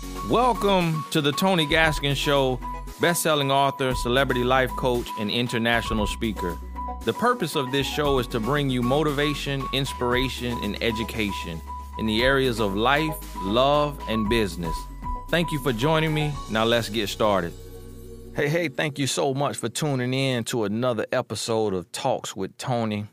Welcome to the Tony Gaskin Show, best-selling author, celebrity life coach, and international speaker. The purpose of this show is to bring you motivation, inspiration, and education in the areas of life, love, and business. Thank you for joining me. Now let's get started. Hey, thank you so much for tuning in to another episode of Talks with Tony.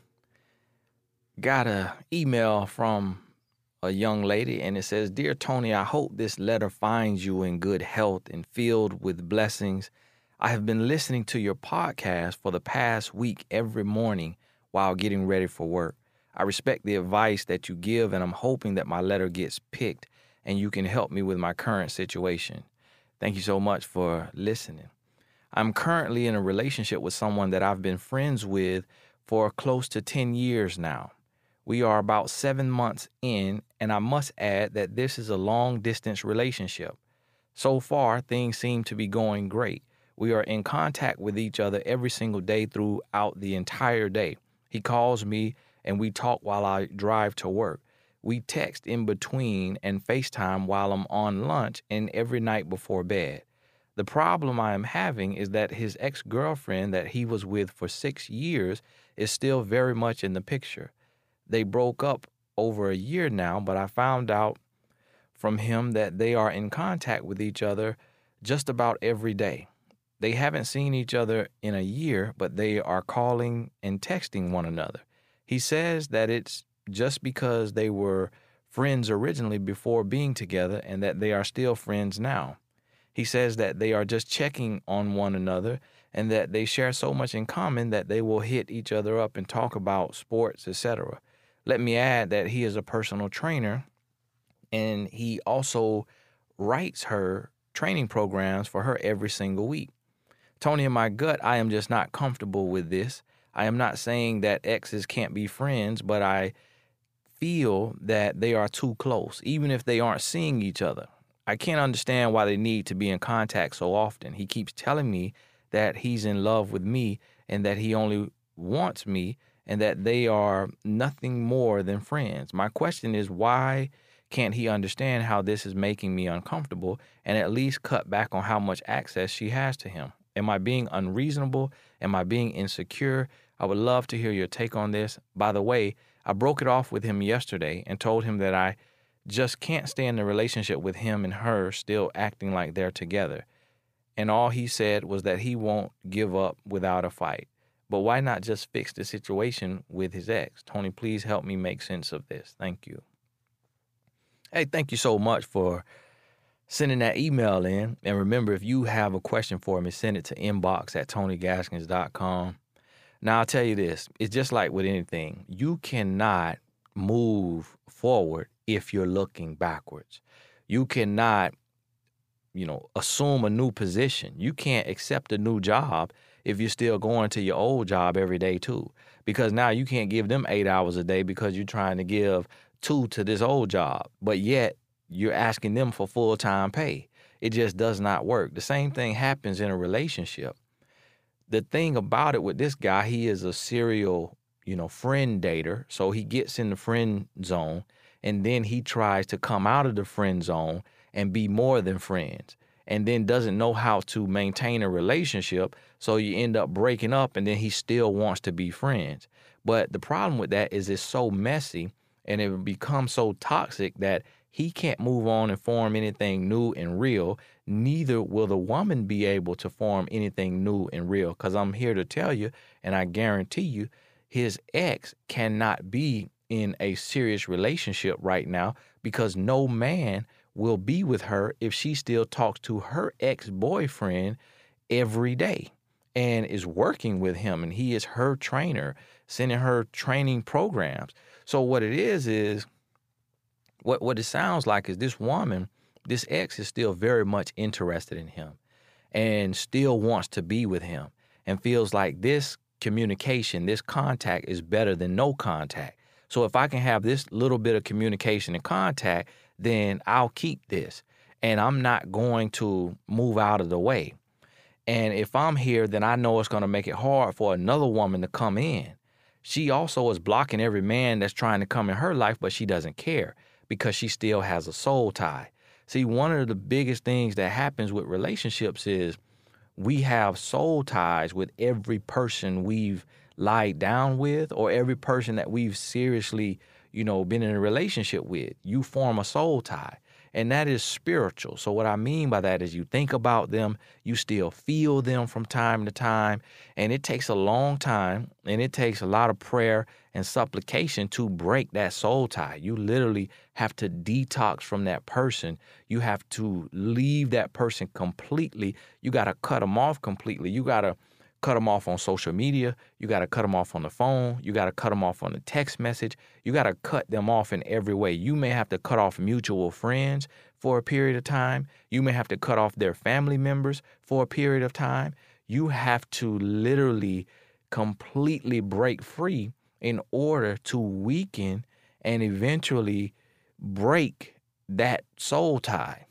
Got an email from a young lady, and it says, "Dear Tony, I hope this letter finds you in good health and filled with blessings. I have been listening to your podcast for the past week every morning while getting ready for work. I respect the advice that you give, and I'm hoping that my letter gets picked and you can help me with my current situation. Thank you so much for listening. I'm currently in a relationship with someone that I've been friends with for close to 10 years now. We are about 7 months in, and I must add that this is a long-distance relationship. So far, things seem to be going great. We are in contact with each other every single day throughout the entire day. He calls me, and we talk while I drive to work. We text in between and FaceTime while I'm on lunch and every night before bed. The problem I am having is that his ex-girlfriend that he was with for 6 years is still very much in the picture. They broke up over a year now, but I found out from him that they are in contact with each other just about every day. They haven't seen each other in a year, but they are calling and texting one another. He says that it's just because they were friends originally before being together and that they are still friends now. He says that they are just checking on one another and that they share so much in common that they will hit each other up and talk about sports, etc. Let me add that he is a personal trainer, and he also writes her training programs for her every single week. Tony, in my gut, I am just not comfortable with this. I am not saying that exes can't be friends, but I feel that they are too close, even if they aren't seeing each other. I can't understand why they need to be in contact so often. He keeps telling me that he's in love with me and that he only wants me, and that they are nothing more than friends. My question is, why can't he understand how this is making me uncomfortable and at least cut back on how much access she has to him? Am I being unreasonable? Am I being insecure? I would love to hear your take on this. By the way, I broke it off with him yesterday and told him that I just can't stay in a relationship with him and her still acting like they're together. And all he said was that he won't give up without a fight. But why not just fix the situation with his ex? Tony, please help me make sense of this. Thank you. Hey, thank you so much for sending that email in. And remember, if you have a question for me, send it to inbox@tonygaskins.com. Now, I'll tell you this. It's just like with anything. You cannot move forward if you're looking backwards. You cannot, assume a new position. You can't accept a new job if you're still going to your old job every day too, because now you can't give them 8 hours a day because you're trying to give 2 to this old job, but yet you're asking them for full-time pay. It just does not work. The same thing happens in a relationship. The thing about it with this guy, he is a serial, friend dater. So he gets in the friend zone and then he tries to come out of the friend zone and be more than friends, and then doesn't know how to maintain a relationship. So you end up breaking up, and then he still wants to be friends. But the problem with that is it's so messy and it becomes so toxic that he can't move on and form anything new and real. Neither will the woman be able to form anything new and real, because I'm here to tell you, and I guarantee you, his ex cannot be in a serious relationship right now, because no man will be with her if she still talks to her ex-boyfriend every day and is working with him, and he is her trainer, sending her training programs. So what it is what it sounds like is this woman, this ex, is still very much interested in him and still wants to be with him and feels like this communication, this contact is better than no contact. So if I can have this little bit of communication and contact, then I'll keep this, and I'm not going to move out of the way. And if I'm here, then I know it's going to make it hard for another woman to come in. She also is blocking every man that's trying to come in her life, but she doesn't care because she still has a soul tie. See, one of the biggest things that happens with relationships is we have soul ties with every person we've lied down with or every person that we've seriously, been in a relationship with. You form a soul tie, and that is spiritual. So what I mean by that is you think about them, you still feel them from time to time, and it takes a long time and it takes a lot of prayer and supplication to break that soul tie. You literally have to detox from that person. You have to leave that person completely. You got to cut them off completely. You got to cut them off on social media. You got to cut them off on the phone. You got to cut them off on the text message. You got to cut them off in every way. You may have to cut off mutual friends for a period of time. You may have to cut off their family members for a period of time. You have to literally completely break free in order to weaken and eventually break that soul tie,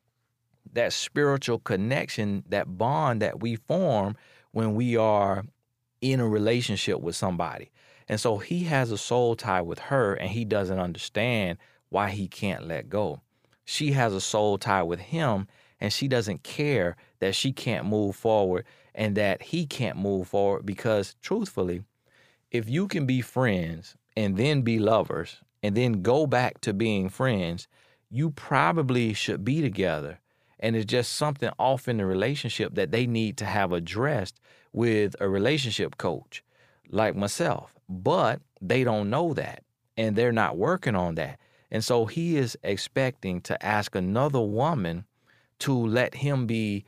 that spiritual connection, that bond that we form when we are in a relationship with somebody. And so he has a soul tie with her and he doesn't understand why he can't let go. She has a soul tie with him and she doesn't care that she can't move forward and that he can't move forward because truthfully, if you can be friends and then be lovers and then go back to being friends, you probably should be together. And it's just something off in the relationship that they need to have addressed with a relationship coach like myself. But they don't know that and they're not working on that. And so he is expecting to ask another woman to let him be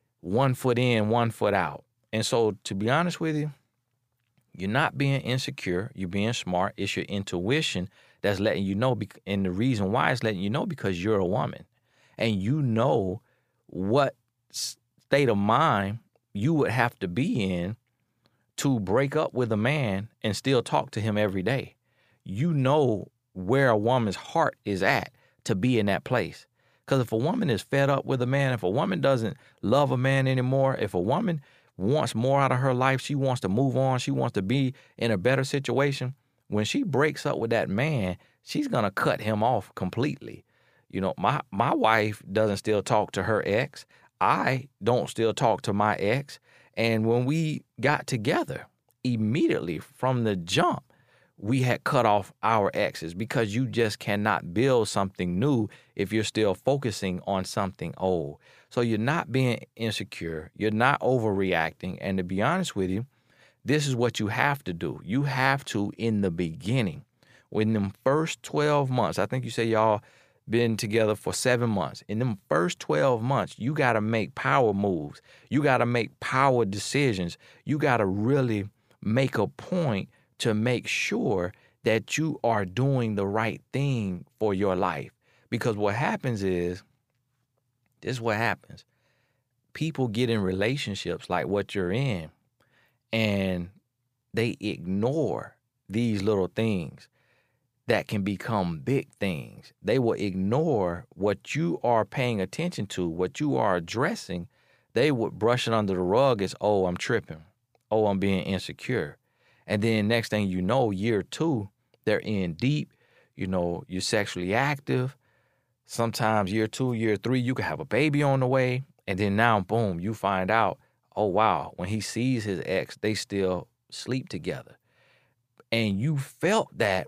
1 foot in, 1 foot out. And so to be honest with you, you're not being insecure. You're being smart. It's your intuition that's letting you know. And the reason why it's letting you know because you're a woman and you know what state of mind you would have to be in to break up with a man and still talk to him every day. You know where a woman's heart is at to be in that place. Because if a woman is fed up with a man, if a woman doesn't love a man anymore, if a woman wants more out of her life, she wants to move on, she wants to be in a better situation, when she breaks up with that man, she's going to cut him off completely. My wife doesn't still talk to her ex. I don't still talk to my ex. And when we got together, immediately from the jump, we had cut off our exes because you just cannot build something new if you're still focusing on something old. So you're not being insecure. You're not overreacting. And to be honest with you, this is what you have to do. You have to, in the beginning, in them first 12 months, I think you say y'all been together for 7 months. In them first 12 months, you got to make power moves. You got to make power decisions. You got to really make a point to make sure that you are doing the right thing for your life. Because what happens is, this is what happens. People get in relationships like what you're in, and they ignore these little things that can become big things. They will ignore what you are paying attention to, what you are addressing. They would brush it under the rug as, oh, I'm tripping. Oh, I'm being insecure. And then next thing you know, year 2, they're in deep, you're sexually active. Sometimes year 2, year 3, you could have a baby on the way. And then now, boom, you find out, oh, wow, when he sees his ex, they still sleep together. And you felt that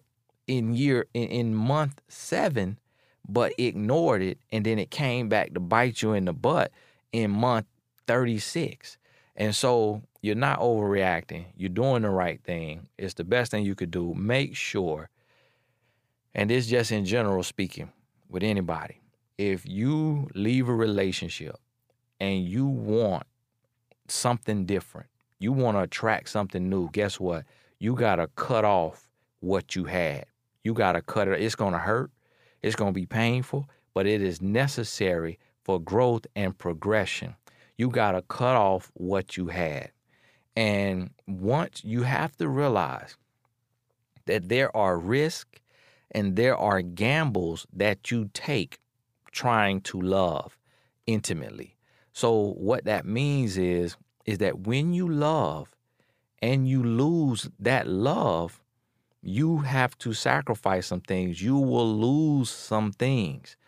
in month 7, but ignored it. And then it came back to bite you in the butt in month 36. And so you're not overreacting. You're doing the right thing. It's the best thing you could do. Make sure, and this just in general speaking with anybody, if you leave a relationship and you want something different, you want to attract something new, guess what? You got to cut off what you had. You got to cut it. It's going to hurt. It's going to be painful, but it is necessary for growth and progression. You got to cut off what you had. And once you have to realize that there are risks and there are gambles that you take trying to love intimately. So what that means is that when you love and you lose that love, you have to sacrifice some things. You will lose some things.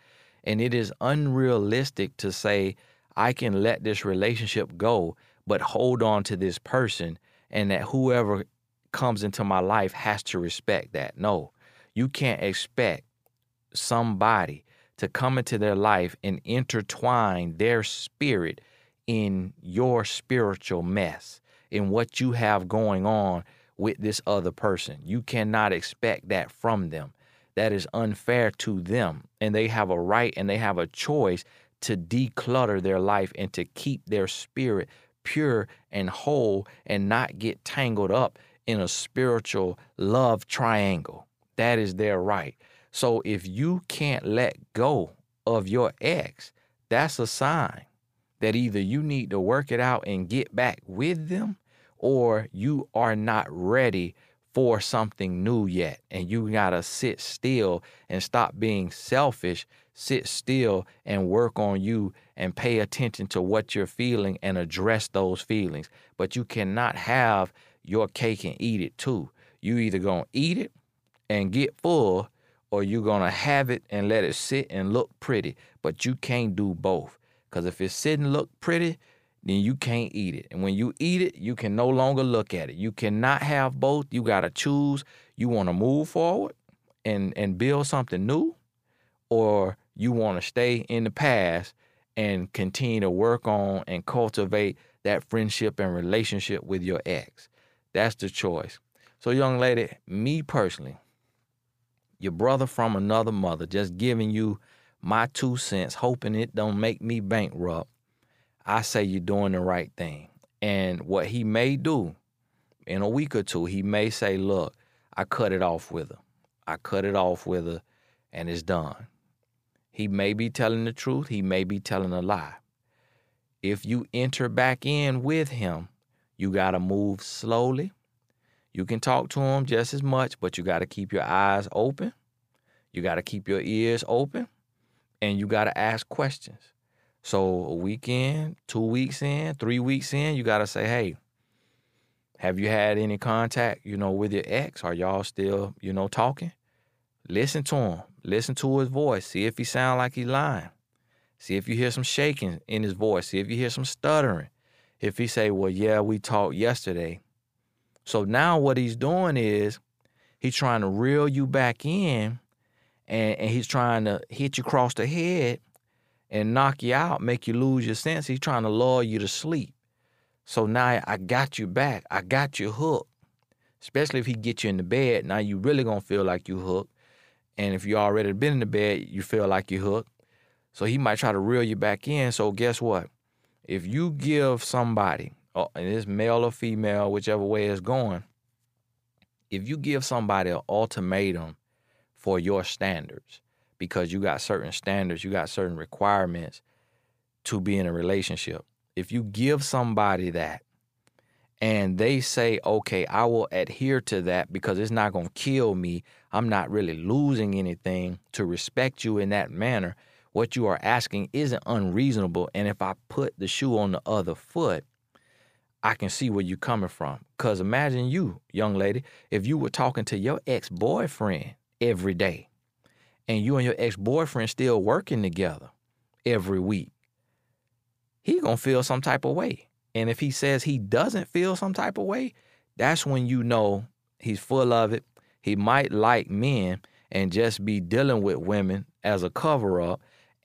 And it is unrealistic to say, I can let this relationship go, but hold on to this person, and that whoever comes into my life has to respect that. No, you can't expect somebody to come into their life and intertwine their spirit in your spiritual mess, in what you have going on with this other person. You cannot expect that from them. That is unfair to them. And they have a right and they have a choice to declutter their life and to keep their spirit pure and whole and not get tangled up in a spiritual love triangle. That is their right. So if you can't let go of your ex, that's a sign that either you need to work it out and get back with them, or you are not ready for something new yet. And you got to sit still and stop being selfish, sit still and work on you and pay attention to what you're feeling and address those feelings. But you cannot have your cake and eat it too. You either going to eat it and get full, or you're going to have it and let it sit and look pretty. But you can't do both. Because if it's sitting and look pretty, then you can't eat it. And when you eat it, you can no longer look at it. You cannot have both. You got to choose. You want to move forward and build something new, or you want to stay in the past and continue to work on and cultivate that friendship and relationship with your ex. That's the choice. So, young lady, me personally, your brother from another mother, just giving you my 2 cents, hoping it don't make me bankrupt, I say you're doing the right thing. And what he may do in a week or two, he may say, look, I cut it off with her. I cut it off with her and it's done. He may be telling the truth. He may be telling a lie. If you enter back in with him, you got to move slowly. You can talk to him just as much, but you got to keep your eyes open. You got to keep your ears open, and you got to ask questions. So a week in, 2 weeks in, 3 weeks in, you got to say, hey, have you had any contact, with your ex? Are y'all still, talking? Listen to him. Listen to his voice. See if he sound like he's lying. See if you hear some shaking in his voice. See if you hear some stuttering. If he say, well, yeah, we talked yesterday. So now what he's doing is he's trying to reel you back in, and he's trying to hit you across the head and knock you out, make you lose your sense. He's trying to lull you to sleep. So now I got you back. I got you hooked. Especially if he get you in the bed. Now you really going to feel like you hooked. And if you already been in the bed, you feel like you hooked. So he might try to reel you back in. So guess what? If you give somebody, and it's male or female, whichever way it's going, if you give somebody an ultimatum for your standards, because you got certain standards, you got certain requirements to be in a relationship. If you give somebody that and they say, okay, I will adhere to that because it's not going to kill me, I'm not really losing anything to respect you in that manner, what you are asking isn't unreasonable. And if I put the shoe on the other foot, I can see where you're coming from. Because imagine you, young lady, if you were talking to your ex-boyfriend every day, and you and your ex-boyfriend still working together every week, he gonna feel some type of way. And if he says he doesn't feel some type of way, that's when you know he's full of it. He might like men and just be dealing with women as a cover-up,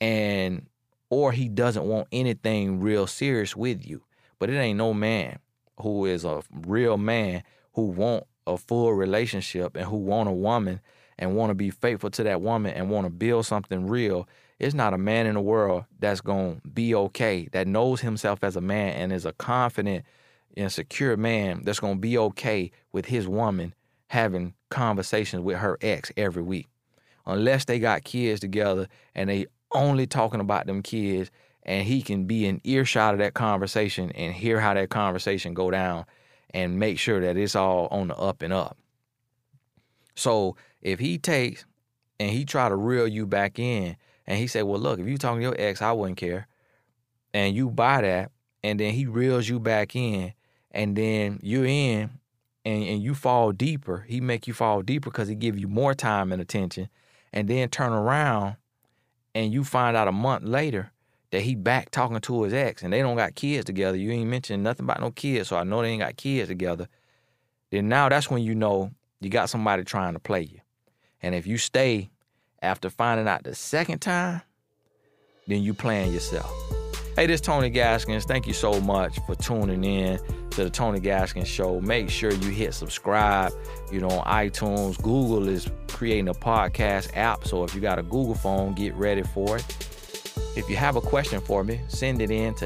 or he doesn't want anything real serious with you. But it ain't no man who is a real man who want a full relationship and who want a woman and want to be faithful to that woman and want to build something real. It's not a man in the world that's going to be okay, that knows himself as a man and is a confident and secure man that's going to be okay with his woman having conversations with her ex every week. Unless they got kids together and they only talking about them kids, and he can be in earshot of that conversation and hear how that conversation go down and make sure that it's all on the up and up. So if he takes and he try to reel you back in and he say, well, look, if you talking to your ex, I wouldn't care. And you buy that, and then he reels you back in, and then you're in and you fall deeper. He make you fall deeper because he give you more time and attention, and then turn around and you find out a month later that he back talking to his ex and they don't got kids together, you ain't mentioning nothing about no kids, so I know they ain't got kids together, then now that's when you know you got somebody trying to play you. And if you stay after finding out the second time, then you playing yourself. Hey, this is Tony Gaskins. Thank you so much for tuning in to the Tony Gaskins Show. Make sure you hit subscribe, on iTunes. Google is creating a podcast app, so if you got a Google phone, get ready for it. If you have a question for me, send it in to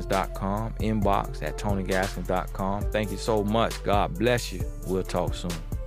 inbox@TonyGaskins.com, inbox@TonyGaskins.com. Thank you so much. God bless you. We'll talk soon.